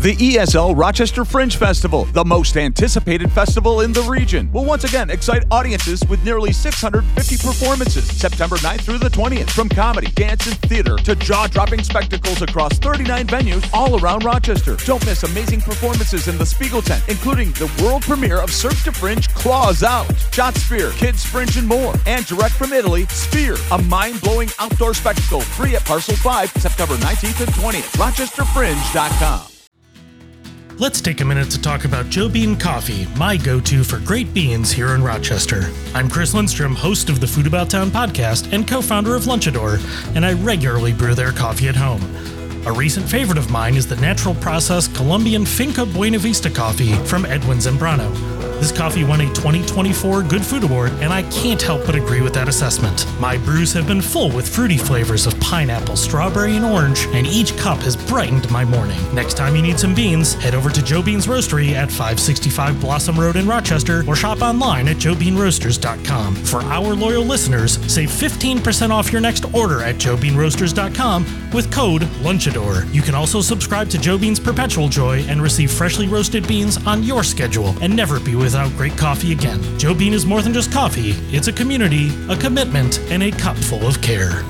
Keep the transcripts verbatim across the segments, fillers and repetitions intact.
The E S L Rochester Fringe Festival, the most anticipated festival in the region, will once again excite audiences with nearly six hundred fifty performances, September ninth through the twentieth, from comedy, dance, and theater to jaw-dropping spectacles across thirty-nine venues all around Rochester. Don't miss amazing performances in the Spiegel tent, including the world premiere of Surf to Fringe Claws Out, Shot Sphere, Kids Fringe, and more. And direct from Italy, Sphere, a mind-blowing outdoor spectacle, free at Parcel five, September nineteenth and twentieth, rochester fringe dot com. Let's take a minute to talk about Joe Bean Coffee, my go-to for great beans here in Rochester. I'm Chris Lindstrom, host of the Food About Town podcast and co-founder of Lunchador, and I regularly brew their coffee at home. A recent favorite of mine is the natural process Colombian Finca Buena Vista coffee from Edwin Zambrano. This coffee won a twenty twenty-four Good Food Award, and I can't help but agree with that assessment. My brews have been full with fruity flavors of pineapple, strawberry, and orange, and each cup has brightened my morning. Next time you need some beans, head over to Joe Bean's Roastery at five sixty-five Blossom Road in Rochester, or shop online at joe bean roasters dot com. For our loyal listeners, save fifteen percent off your next order at joe bean roasters dot com with code LUNCHADOR. You can also subscribe to Joe Bean's Perpetual Joy and receive freshly roasted beans on your schedule and never be without great coffee again. Joe Bean is more than just coffee. It's a community, a commitment, and a cup full of care.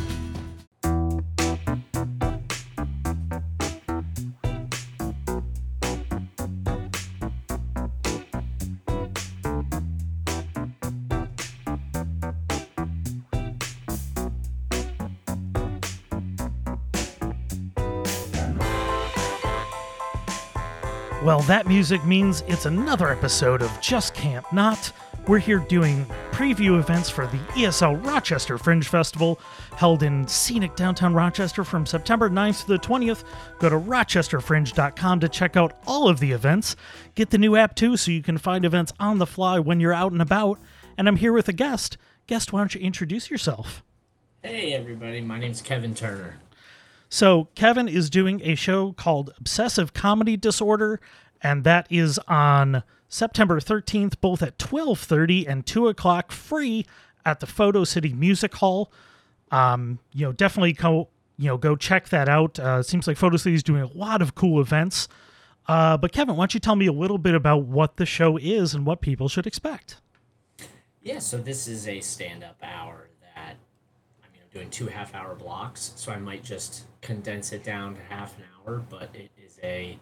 Well, that music means it's another episode of Just Can't Not. We're here doing preview events for the E S L Rochester Fringe Festival, held in scenic downtown Rochester from September ninth to the twentieth. Go to rochester fringe dot com to check out all of the events. Get the new app too, so you can find events on the fly when you're out and about. And I'm here with a guest. Guest, why don't you introduce yourself? Hey everybody, my name's Kevin Turner. So Kevin is doing a show called Obsessive Comedy Disorder, and that is on September thirteenth, both at twelve thirty and two o'clock, free at the Photo City Music Hall. Um, you know, definitely go, you know, go check that out. Uh, it seems like Photo City is doing a lot of cool events. Uh, but Kevin, why don't you tell me a little bit about what the show is and what people should expect? Yeah, so this is a stand-up hour that doing two half-hour blocks, so I might just condense it down to half an hour, but it is a,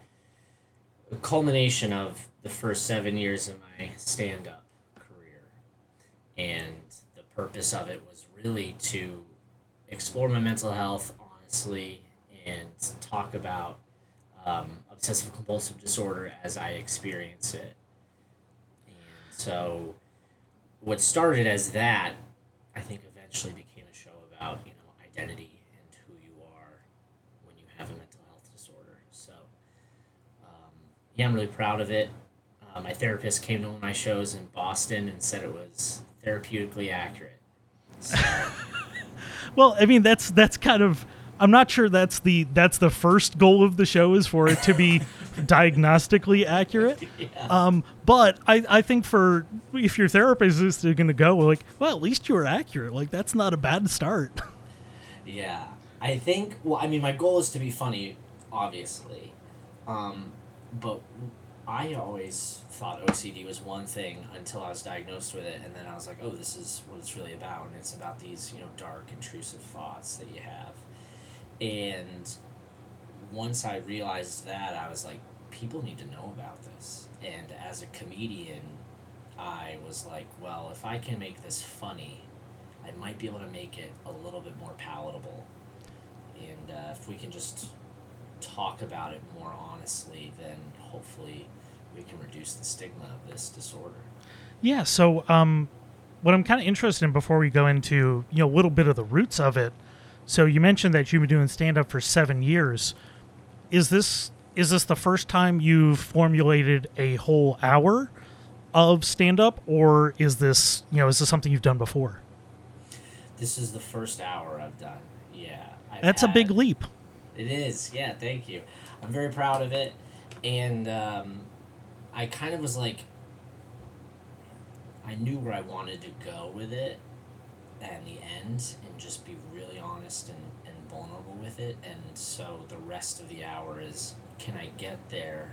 a culmination of the first seven years of my stand-up career. And the purpose of it was really to explore my mental health honestly and talk about um, obsessive-compulsive disorder as I experience it. And so what started as that, I think eventually became about, you know, identity and who you are when you have a mental health disorder. So, um, yeah, I'm really proud of it. Uh, my therapist came to one of my shows in Boston and said it was therapeutically accurate. So, well, I mean, that's that's kind of, I'm not sure that's the that's the first goal of the show, is for it to be diagnostically accurate. Yeah. Um, but I, I think for, if your therapist is going to go, like, well, at least you were accurate. Like, that's not a bad start. Yeah. I think, well, I mean, my goal is to be funny, obviously. Um, but I always thought O C D was one thing until I was diagnosed with it. And then I was like, oh, this is what it's really about. And it's about these, you know, dark, intrusive thoughts that you have. And once I realized that, I was like, people need to know about this. And as a comedian, I was like, well, if I can make this funny, I might be able to make it a little bit more palatable. And uh, if we can just talk about it more honestly, then hopefully we can reduce the stigma of this disorder. Yeah, so um, what I'm kind of interested in before we go into, you know, a little bit of the roots of it. So you mentioned that you've been doing stand-up for seven years. Is this is this the first time you've formulated a whole hour of stand-up, or is this, you know, is this something you've done before? This is the first hour I've done. Yeah. I've That's had, a big leap. It is. Yeah, thank you. I'm very proud of it. And um, I kind of was like, I knew where I wanted to go with it at the end and just be really honest and, and vulnerable with it. And so the rest of the hour is can I get there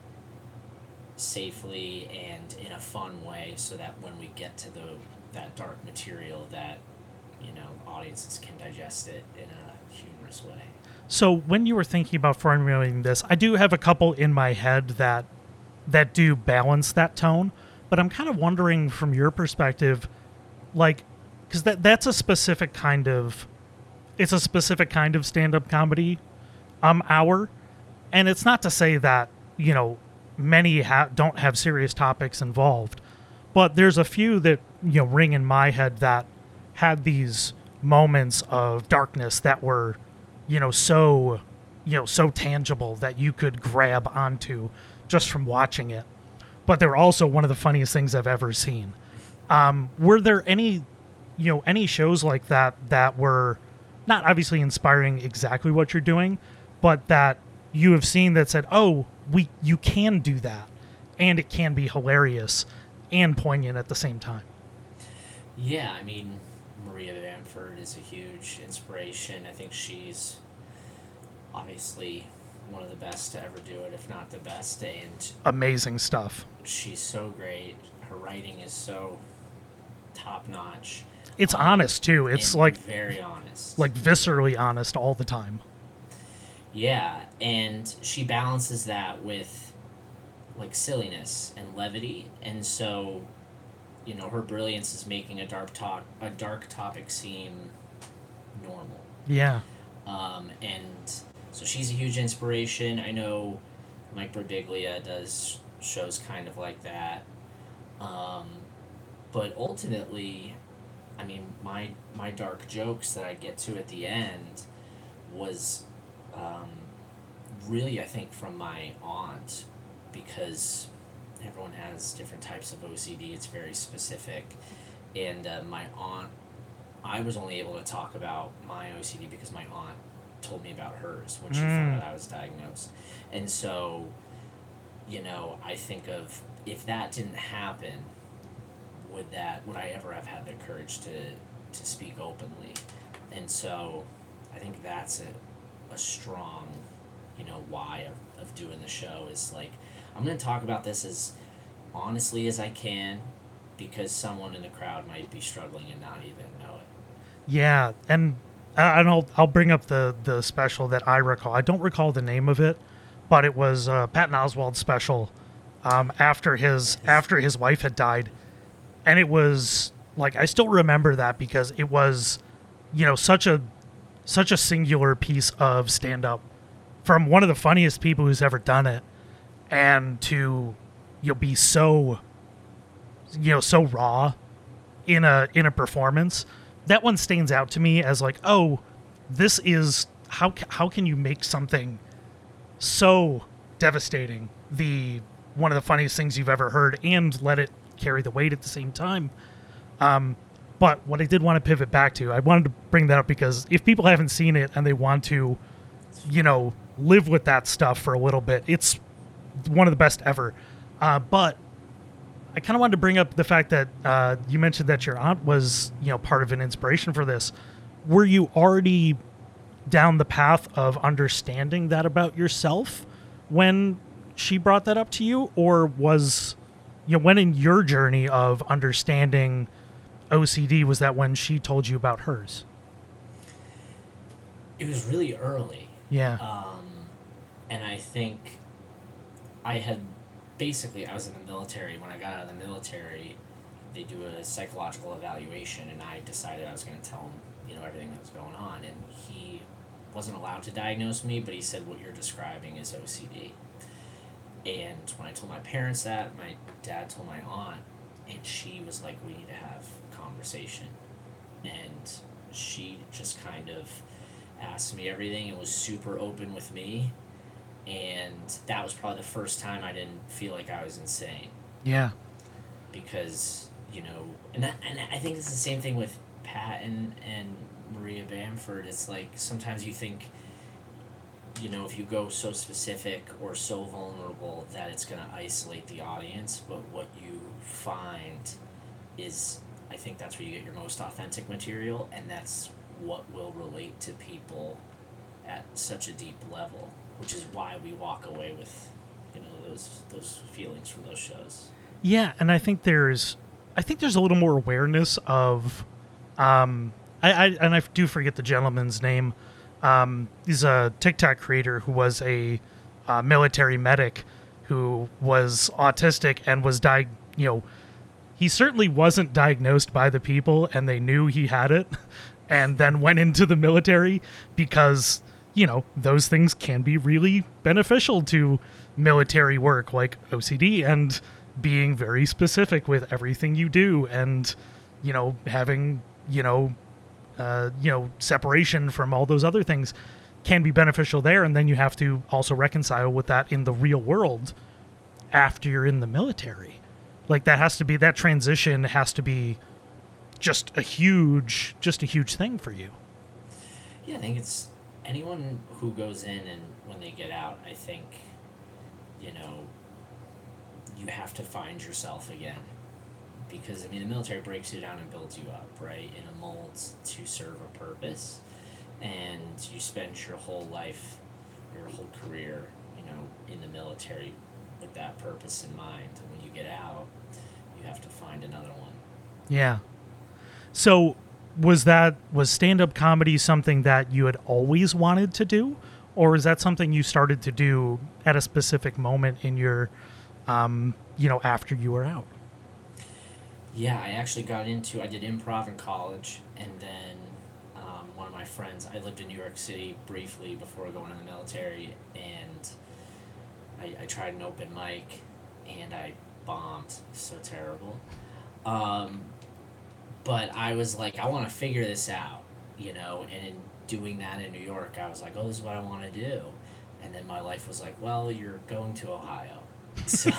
safely and in a fun way so that when we get to the that dark material that, you know, audiences can digest it in a humorous way. So when you were thinking about formulating this, I do have a couple in my head that that do balance that tone, but I'm kind of wondering from your perspective, like, because that that's a specific kind of, it's a specific kind of stand-up comedy um hour, and it's not to say that, you know, many ha- don't have serious topics involved, but there's a few that, you know, ring in my head that had these moments of darkness that were, you know, so, you know, so tangible that you could grab onto just from watching it. But they were also one of the funniest things I've ever seen. Um, were there any, you know, any shows like that that were not obviously inspiring exactly what you're doing, but that you have seen that said, oh, we you can do that, and it can be hilarious and poignant at the same time? Yeah, I mean, Maria Bamford is a huge inspiration. I think she's obviously one of the best to ever do it, if not the best, and Amazing stuff. she's so great. Her writing is so top notch. It's um, honest too. It's and like very honest. like viscerally honest all the time. Yeah, and she balances that with like silliness and levity, and so, you know, her brilliance is making a dark talk a dark topic seem normal. Yeah. Um, and so she's a huge inspiration. I know Mike Birbiglia does shows kind of like that. Um, but ultimately, I mean, my my dark jokes that I get to at the end was um, really, I think, from my aunt, because everyone has different types of O C D. It's very specific. And uh, my aunt, I was only able to talk about my O C D because my aunt told me about hers when she found out I was diagnosed. And so, you know, I think of, if that didn't happen, would that would I ever have had the courage to to speak openly? And so I think that's a, a strong, you know, why of, of doing the show, is like, I'm going to talk about this as honestly as I can, because someone in the crowd might be struggling and not even know it. Yeah, and I- and I'll I'll bring up the the special that I recall. I don't recall the name of it, but it was uh, Patton Oswalt special um, after his after his wife had died, and it was like, I still remember that because it was, you know, such a such a singular piece of stand up from one of the funniest people who's ever done it, and to, you know, be so, you know, so raw in a in a performance. That one stands out to me as like, oh, this is how how can you make something so devastating the one of the funniest things you've ever heard and let it carry the weight at the same time. Um, but what I did want to pivot back to, I wanted to bring that up because if people haven't seen it and they want to, you know, live with that stuff for a little bit, it's one of the best ever. Uh, but I kind of wanted to bring up the fact that uh, you mentioned that your aunt was, you know, part of an inspiration for this. Were you already down the path of understanding that about yourself when she brought that up to you, or was, you know, when in your journey of understanding O C D, was that when she told you about hers? It was really early. Yeah. Um, and I think I had basically, I was in the military. When I got out of the military, they do a psychological evaluation, and I decided I was going to tell him, you know, everything that was going on. And he wasn't allowed to diagnose me, but he said, what you're describing is O C D. And when I told my parents that, my dad told my aunt, and she was like, we need to have a conversation. And she just kind of asked me everything and was super open with me. And that was probably the first time I didn't feel like I was insane. Yeah. Because, you know, and that, and I think it's the same thing with Patton and Maria Bamford. It's like sometimes you think, you know, if you go so specific or so vulnerable that it's going to isolate the audience, but what you find is, I think that's where you get your most authentic material, and that's what will relate to people at such a deep level. which is why we walk away with, you know, those those feelings from those shows. Yeah, and I think there's, I think there's a little more awareness of, um, I, I and I do forget the gentleman's name. Um, he's a TikTok creator who was a uh, military medic who was autistic and was di- you know, he certainly wasn't diagnosed by the people, and they knew he had it, and then went into the military because, you know, those things can be really beneficial to military work, like O C D and being very specific with everything you do, and, you know, having, you know, uh, you know, separation from all those other things can be beneficial there. And then you have to also reconcile with that in the real world after you're in the military. Like, that has to be, that transition has to be just a huge, just a huge thing for you. Yeah, I think it's anyone who goes in and when they get out, I think, you know, you have to find yourself again. Because, I mean, the military breaks you down and builds you up, right, in a mold to serve a purpose. And you spend your whole life, your whole career, you know, in the military with that purpose in mind. And when you get out, you have to find another one. Yeah. So was that, was stand-up comedy something that you had always wanted to do? Or is that something you started to do at a specific moment in your, um, you know, after you were out? Yeah, I actually got into, I did improv in college, and then um, one of my friends, I lived in New York City briefly before going in the military, and I, I tried an open mic, and I bombed. So terrible. Um, but I was like, I want to figure this out, you know, and in doing that in New York, I was like, oh, this is what I want to do. And then my life was like, well, you're going to Ohio. So,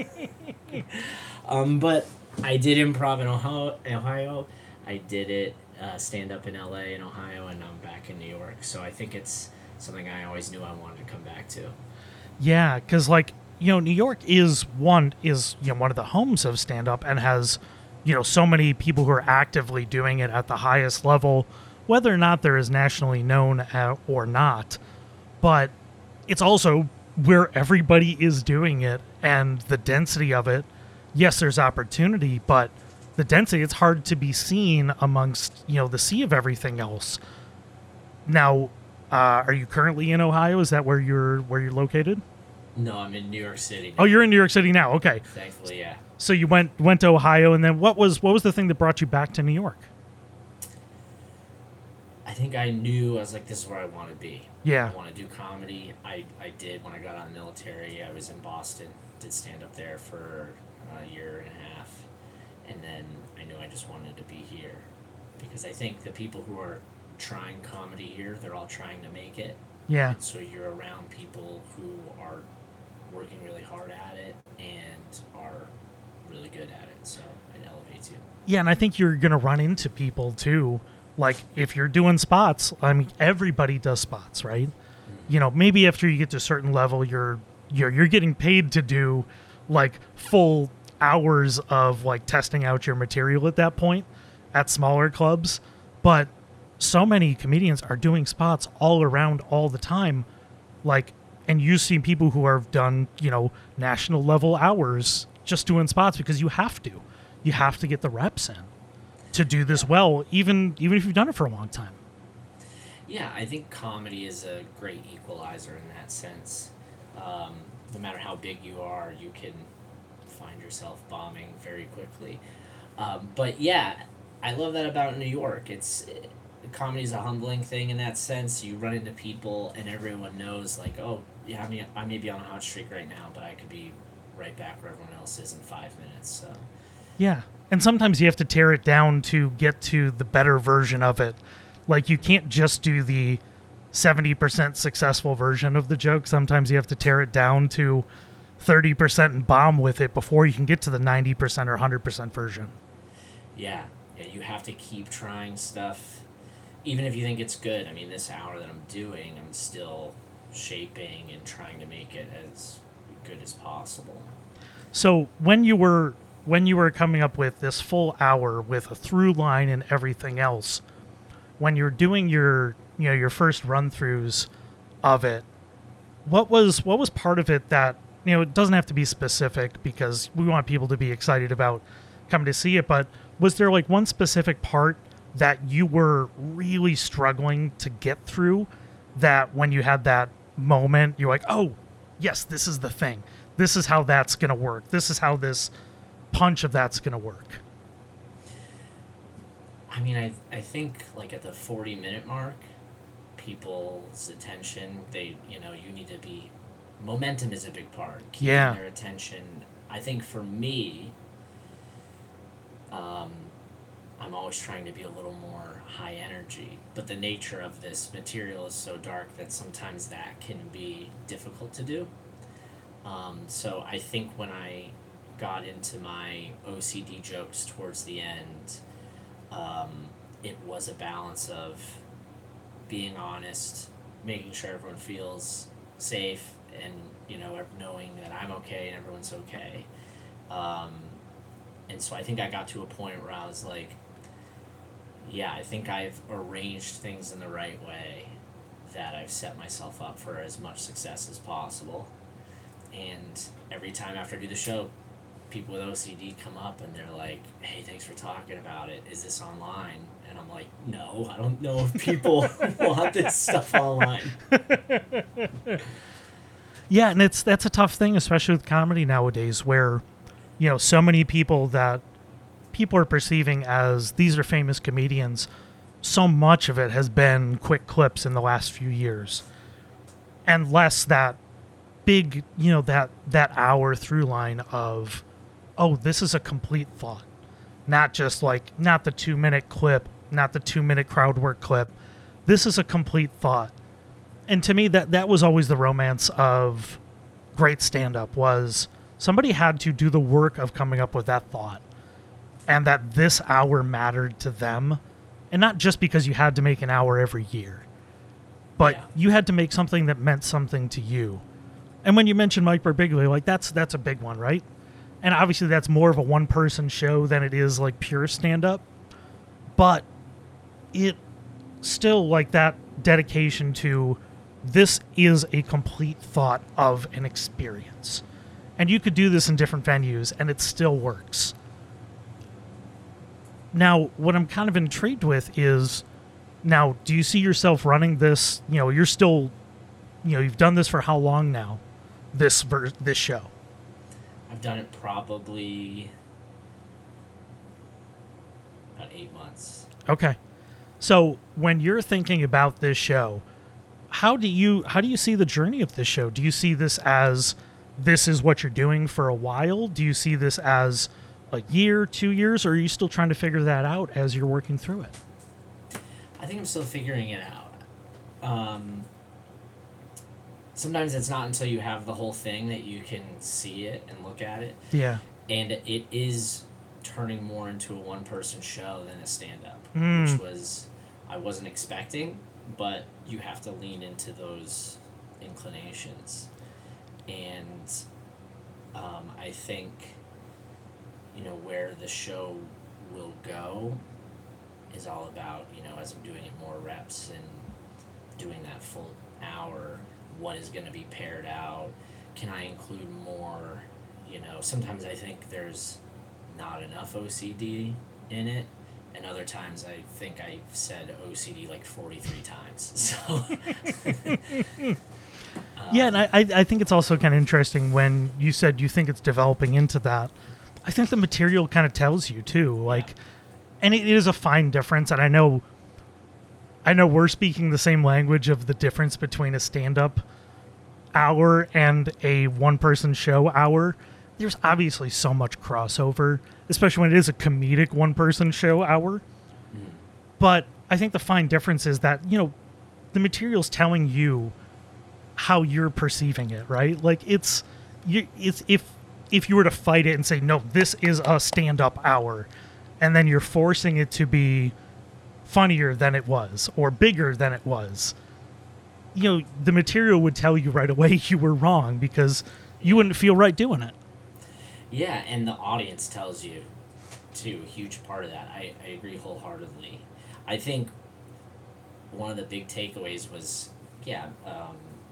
um, but I did improv in Ohio. Ohio. I did it uh, stand up in L A and Ohio, and I'm back in New York. So I think it's something I always knew I wanted to come back to. Yeah, because, like, you know, New York is one is you know one of the homes of stand up, and has, you know, so many people who are actively doing it at the highest level, whether or not they're as nationally known at, or not. But it's also where everybody is doing it, and the density of it. Yes, there's opportunity, but the density, it's hard to be seen amongst, you know, the sea of everything else. Now, uh, are you currently in Ohio? Is that where you're where you're located? No, I'm in New York City now. Oh, you're in New York City now. Okay. Thankfully, yeah. So you went went to Ohio, and then what was what was the thing that brought you back to New York? I think I knew, I was like, this is where I want to be. Yeah. I want to do comedy. I, I did when I got out of the military. I was in Boston, did stand up there for a year and a half. And then I knew I just wanted to be here. Because I think the people who are trying comedy here, they're all trying to make it. Yeah. And so you're around people who are working really hard at it and are really good at it. So it elevates you. Yeah, and I think you're going to run into people, too. Like, if you're doing spots, I mean, everybody does spots, right? Mm-hmm. You know, maybe after you get to a certain level, you're you're you're getting paid to do, like, full hours of, like, testing out your material at that point at smaller clubs. But so many comedians are doing spots all around all the time. Like, and you see people who have done, you know, national level hours just doing spots because you have to. You have to get the reps in to do this well, even even if you've done it for a long time. Yeah, I think comedy is a great equalizer in that sense. Um, no matter how big you are, you can find yourself bombing very quickly. Um, but yeah, I love that about New York. It's it, comedy is a humbling thing in that sense. You run into people and everyone knows, like, oh, yeah, I mean, I may be on a hot streak right now, but I could be right back where everyone else is in five minutes. So yeah. And sometimes you have to tear it down to get to the better version of it. Like, you can't just do the seventy percent successful version of the joke. Sometimes you have to tear it down to thirty percent and bomb with it before you can get to the ninety percent or one hundred percent version. Yeah. Yeah, you have to keep trying stuff, even if you think it's good. I mean, this hour that I'm doing, I'm still shaping and trying to make it as good as possible. So when you were... when you were coming up with this full hour with a through line and everything else, when you're doing your, you know, your first run throughs of it, what was what was part of it that, you know, it doesn't have to be specific because we want people to be excited about coming to see it, but was there like one specific part that you were really struggling to get through that when you had that moment, you're like, oh, yes, this is the thing. This is how that's going to work. This is how this punch of that's going to work. I mean, I I think like at the forty minute mark, people's attention, they, you know, you need to be, momentum is a big part. Keeping Yeah. their attention. I think for me, um, I'm always trying to be a little more high energy, but the nature of this material is so dark that sometimes that can be difficult to do. Um, so I think when I got into my O C D jokes towards the end, um, it was a balance of being honest, making sure everyone feels safe, and you know, ev- knowing that I'm okay and everyone's okay. Um, and so I think I got to a point where I was like, yeah, I think I've arranged things in the right way, that I've set myself up for as much success as possible. And every time after I do the show, people with O C D come up and they're like, hey, thanks for talking about it. Is this online? And I'm like, no, I don't know if people want this stuff online. Yeah, and it's that's a tough thing, especially with comedy nowadays, where, you know, so many people that people are perceiving as these are famous comedians, so much of it has been quick clips in the last few years, and less that big, you know, that that hour through line of, oh, this is a complete thought, not just like not the two minute clip, not the two minute crowd work clip. This is a complete thought. And to me, that that was always the romance of great stand-up, was somebody had to do the work of coming up with that thought, and that this hour mattered to them, and not just because you had to make an hour every year, but Yeah. you had to make something that meant something to you. And when you mention Mike Birbiglia, like that's that's a big one, right? And obviously that's more of a one-person show than it is like pure stand-up, but it still, like, that dedication to this is a complete thought of an experience. And you could do this in different venues and it still works. Now, what I'm kind of intrigued with is, now, do you see yourself running this, you know, you're still, you know, you've done this for how long now, this ver- this show? I've done it probably about eight months. Okay. So when you're thinking about this show, how do you how do you see the journey of this show? Do you see this as this is what you're doing for a while? Do you see this as a year, two years, or are you still trying to figure that out as you're working through it? I think I'm still figuring it out. Um, sometimes it's not until you have the whole thing that you can see it and look at it. Yeah. And it is turning more into a one-person show than a stand-up, Mm. which was I wasn't expecting, but you have to lean into those inclinations. And um, I think, you know, where the show will go is all about, you know, as I'm doing it more reps and doing that full hour, what is going to be paired out? Can I include more? You know, sometimes I think there's not enough O C D in it, and other times I think I've said O C D like forty-three times. So Yeah, and I, I I think it's also kind of interesting when you said you think it's developing into that. I think the material kind of tells you too, like, and it is a fine difference. And I know, I know we're speaking the same language of the difference between a stand-up hour and a one-person show hour. There's obviously so much crossover, especially when it is a comedic one-person show hour. But I think the fine difference is that, you know, the material's telling you how you're perceiving it, right? Like it's you it's if if you were to fight it and say, no, this is a stand-up hour, and then you're forcing it to be funnier than it was or bigger than it was, you know, the material would tell you right away you were wrong because you wouldn't feel right doing it. yeah, and the audience tells you too, a huge part of that. I, I agree wholeheartedly. I think one of the big takeaways was, yeah, um,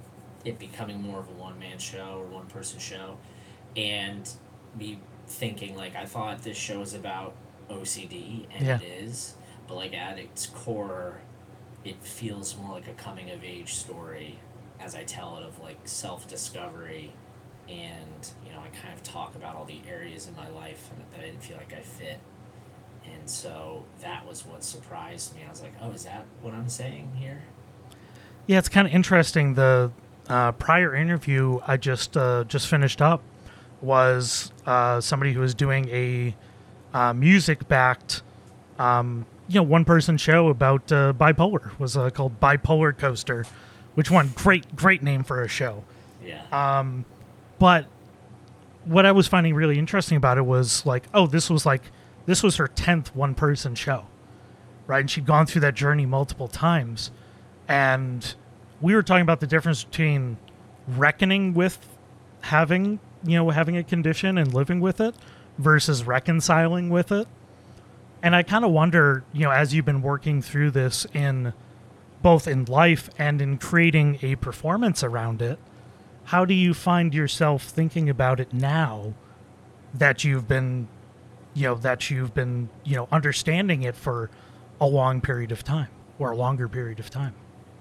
it becoming more of a one-man show or one-person show, and me thinking, like, I thought this show was about O C D, and Yeah. it is, but, like, at its core, it feels more like a coming-of-age story as I tell it, of, like, self-discovery, and, you know, I kind of talk about all the areas in my life that I didn't feel like I fit, and so that was what surprised me. I was like, oh, is that what I'm saying here? Yeah, it's kind of interesting. The uh, prior interview I just uh, just finished up was uh, somebody who was doing a uh, music-backed, um, you know, one-person show about uh, bipolar. It was uh, called Bipolar Coaster, which one great great name for a show. Yeah. Um, but what I was finding really interesting about it was like, oh, this was like this was her tenth one-person show, right? And she'd gone through that journey multiple times. And we were talking about the difference between reckoning with having, you know, having a condition and living with it versus reconciling with it. And I kind of wonder, you know, as you've been working through this in both in life and in creating a performance around it, how do you find yourself thinking about it now that you've been, you know, that you've been, you know, understanding it for a long period of time or a longer period of time?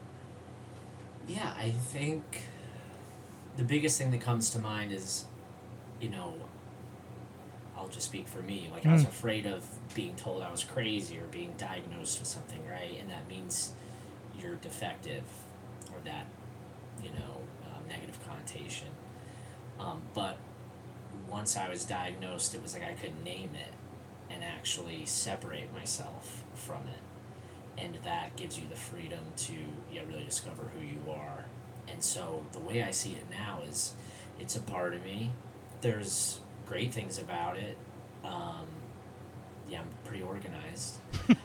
Yeah, I think the biggest thing that comes to mind is, you know, I'll just speak for me. Like, I was Mm. afraid of being told I was crazy or being diagnosed with something, right? And that means you're defective, or that, you know, um, negative connotation. Um, but once I was diagnosed, it was like I could name it and actually separate myself from it. And that gives you the freedom to, yeah, really discover who you are. And so the way I see it now is it's a part of me. There's great things about it. Um, yeah, I'm pretty organized.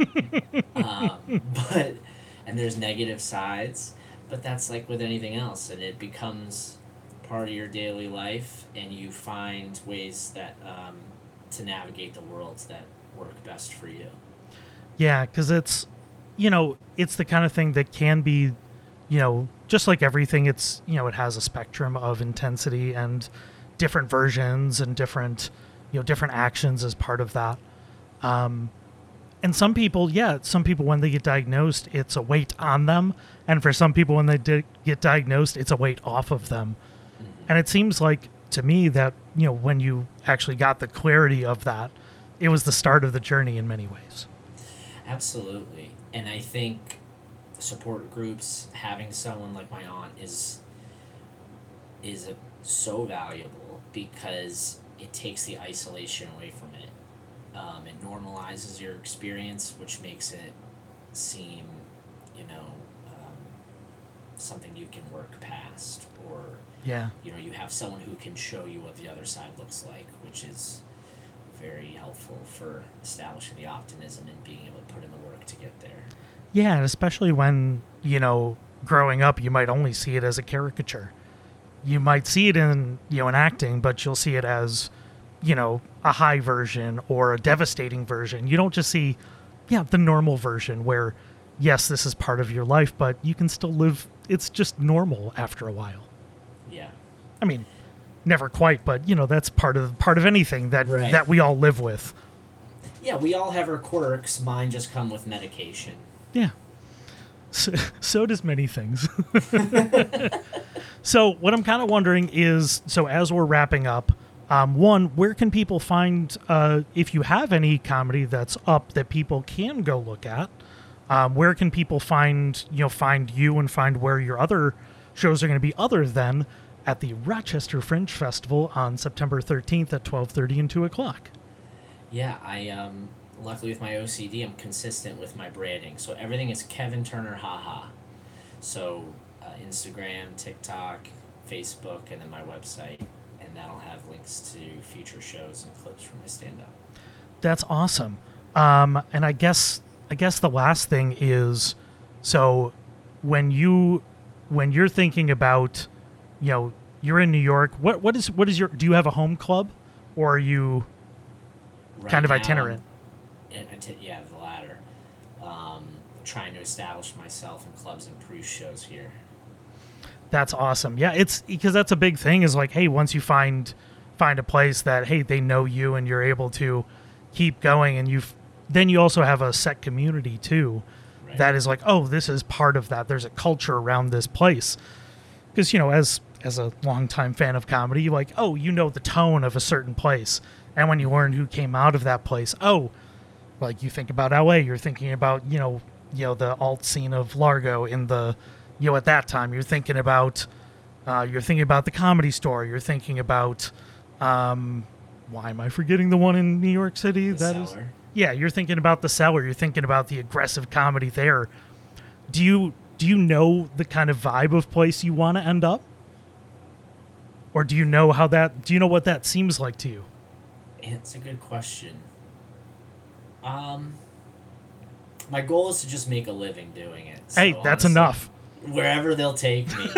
um, but and there's negative sides, but that's like with anything else, and it becomes part of your daily life, and you find ways that um, to navigate the worlds that work best for you. Yeah, because it's, you know, it's the kind of thing that can be, you know, just like everything, it's, you know, it has a spectrum of intensity and different versions and different, you know, different actions as part of that. Um, and some people, yeah, some people, when they get diagnosed, it's a weight on them. And for some people, when they di- get diagnosed, it's a weight off of them. Mm-hmm. And it seems like to me that, you know, when you actually got the clarity of that, it was the start of the journey in many ways. Absolutely. And I think support groups, having someone like my aunt is is a, so valuable, because it takes the isolation away from it. Um, it normalizes your experience, which makes it seem, you know, um, something you can work past, or, Yeah. you know, you have someone who can show you what the other side looks like, which is very helpful for establishing the optimism and being able to put in the work to get there. Yeah, and especially when, you know, growing up, you might only see it as a caricature. You might see it in, you know, in acting, but you'll see it as, you know, a high version or a devastating version. You don't just see, yeah, the normal version where, yes, this is part of your life, but you can still live, it's just normal after a while. Yeah. I mean, never quite, but, you know, that's part of part of anything that, Right. that we all live with. Yeah, we all have our quirks. Mine just come with medication. Yeah. So, so does many things. So what I'm kind of wondering is, so as we're wrapping up, um, one, where can people find, uh, if you have any comedy that's up that people can go look at, um, where can people find, you know, find you and find where your other shows are going to be, other than at the Rochester Fringe Festival on September thirteenth at twelve thirty and two o'clock? Yeah, I um luckily with my O C D, I'm consistent with my branding. So everything is Kevin Turner haha. So uh, Instagram, TikTok, Facebook, and then my website, and that'll have links to future shows and clips from my stand-up. That's awesome. Um, and I guess I guess the last thing is, so when you when you're thinking about, you know, you're in New York, what what is what is your do you have a home club, or are you Right kind of now, itinerant? I'm- iti- yeah, the latter. Um, trying to establish myself in clubs and cruise shows here. That's awesome. Yeah, it's because that's a big thing is like, hey, once you find find a place that, hey, they know you and you're able to keep going, and you've then you also have a set community too. Right. That is like, oh, this is part of that. There's a culture around this place. Because, you know, as as a longtime fan of comedy, you're like, oh, you know the tone of a certain place. And when you learn who came out of that place, oh, like you think about L A, you're thinking about, you know, you know, the alt scene of Largo in the, you know, at that time, you're thinking about, uh, you're thinking about the Comedy Store. You're thinking about, um, why am I forgetting the one in New York City? The that Cellar. is, yeah, you're thinking about the Cellar. You're thinking about the aggressive comedy there. Do you do you know the kind of vibe of place you want to end up, or do you know how that? Do you know what that seems like to you? It's a good question. Um, my goal is to just make a living doing it. So Hey, that's honestly, enough. Wherever they'll take me.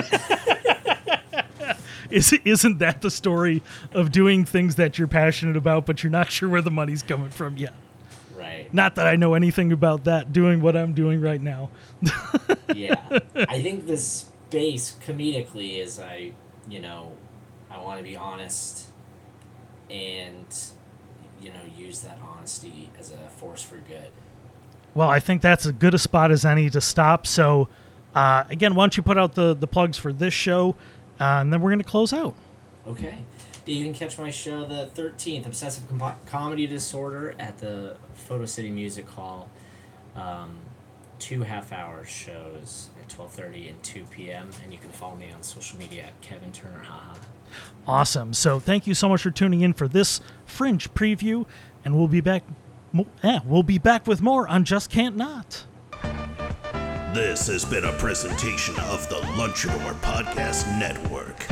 Is, isn't that the story of doing things that you're passionate about, but you're not sure where the money's coming from yet? Right. Not that I know anything about that, doing what I'm doing right now. Yeah. I think the space comedically is I, you know, I want to be honest and, you know, use that honesty as a force for good. Well, I think that's as good a spot as any to stop. So, uh, again, why don't you put out the, the plugs for this show, uh, and then we're going to close out. Okay. You can catch my show the thirteenth, Obsessive Com- Comedy Disorder, at the Photo City Music Hall. Um, two half-hour shows at twelve thirty and two p.m. And you can follow me on social media at Kevin Turner Haha. Awesome. So thank you so much for tuning in for this Fringe preview, and we'll be back. Mo- yeah, we'll be back with more on Just Can't Not. This has been a presentation of the Lunchador Podcast Network.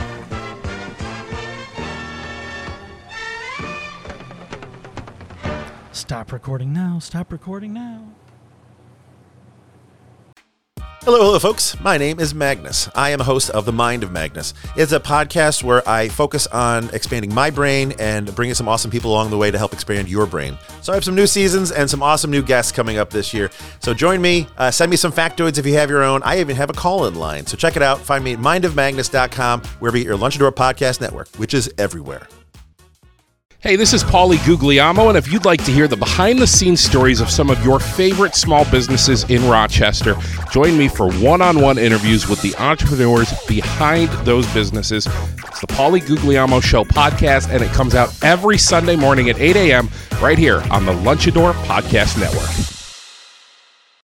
Stop recording now. Stop recording now. Hello, hello, folks. My name is Magnus. I am a host of The Mind of Magnus. It's a podcast where I focus on expanding my brain and bringing some awesome people along the way to help expand your brain. So I have some new seasons and some awesome new guests coming up this year. So join me. Uh, send me some factoids if you have your own. I even have a call-in line. So check it out. Find me at mind of magnus dot com, wherever you get your Lunchador Podcast Network, which is everywhere. Hey, this is Paulie Guglielmo, and if you'd like to hear the behind-the-scenes stories of some of your favorite small businesses in Rochester, join me for one-on-one interviews with the entrepreneurs behind those businesses. It's the Paulie Guglielmo Show podcast, and it comes out every Sunday morning at eight a.m. right here on the Lunchador Podcast Network.